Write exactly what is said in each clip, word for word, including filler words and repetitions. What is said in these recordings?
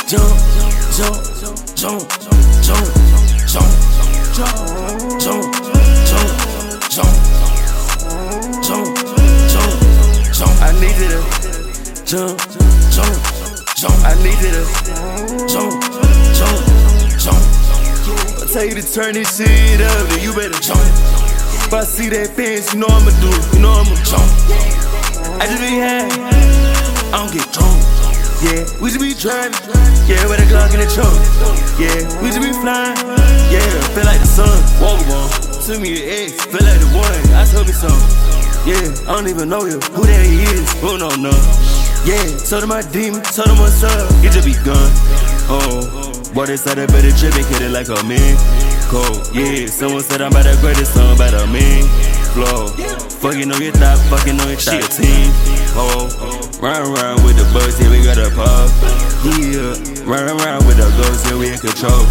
jump, jump, jump, jump, jump, jump, jump, jump, jump, jump, jump, jump. I need you to jump, jump, jump. I need you to jump, jump, jump. I tell you to turn this shit up, then you better jump. If I see that fence, you know I'ma do it, you know I'ma jump. I just be high, I don't get drunk. Yeah, we just be driving, yeah, with a Glock in the trunk. Yeah, we just be flying, yeah, feel like the sun. Walk on, to me an ex, feel like the one, I told me something. Yeah, I don't even know you, who that he is, who don't know. Yeah, told him my demon, told him what's up, it just be gone. Oh, boy, they said I better trip and hit it like a man. Cold, yeah, someone said I'm about the greatest song about a man. Flow, fucking on your thought, fucking on your thought. She a team, oh, run around with the bugs, yeah, we got a pop. Yeah, run around with the ghosts, yeah, we in control.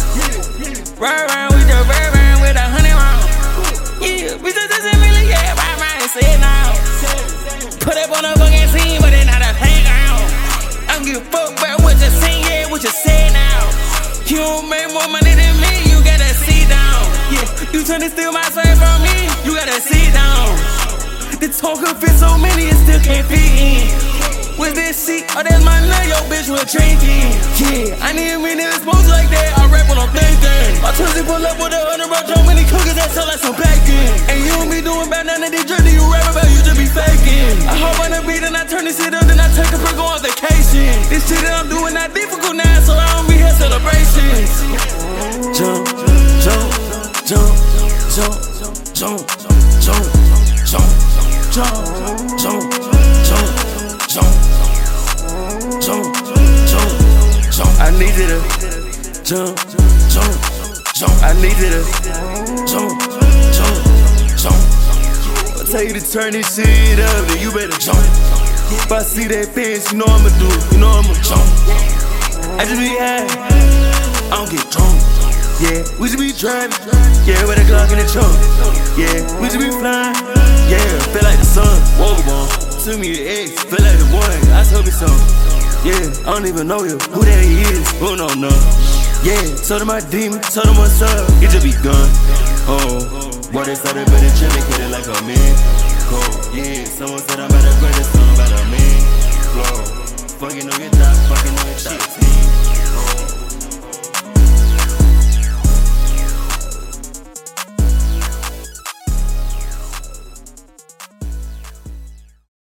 Run around with the run around with a hundred round. Yeah, we just doesn't really, yeah, run around and say it now. Put up on the fucking scene, but they not a playground. I don't give a fuck about what you sing, yeah, what you say now. You don't make more money than me, you gotta sit down. Yeah, you trying to steal my swag from me, you gotta sit down. The talk can fit so many, it still can't fit in. With this shit, oh that's my nut, yo bitch was drinking. Yeah, I need a minute exposed like that, I rap when I'm thinking. My Tuesday pull up with a hundred round drum, many cookers that sell like some bacon. And you don't be doing bad, none of these jerky you rap about, you just be faking. I hop on the beat and I turn this shit up, then I take a break, go on vacation. This shit that I'm doing not difficult now, so I don't be here celebrations. Jump, jump, jump, jump, jump, jump, jump, jump, jump, jump, jump, jump, jump, jump, jump. I need you to jump, jump, jump. I need you to jump, jump, jump. I tell you to turn this shit up, then you better jump. If I see that fence, you know I'ma do it, you know I'ma jump. I just be high, I don't get drunk. Yeah, we just be driving, yeah, with a Glock in the trunk. Yeah, we just be flying, yeah, feel like the sun. Walk on, to me an ex, feel like the one, I told me something. Yeah, I don't even know you, who that he is, who don't know. Yeah, told him my demon, told him what's up, it just be gone. Oh, boy, they said they better trip and hit it like a man. Cold, yeah, someone said I'm about the greatest song about a man. Flow, fucking on your thought, fucking on your thought.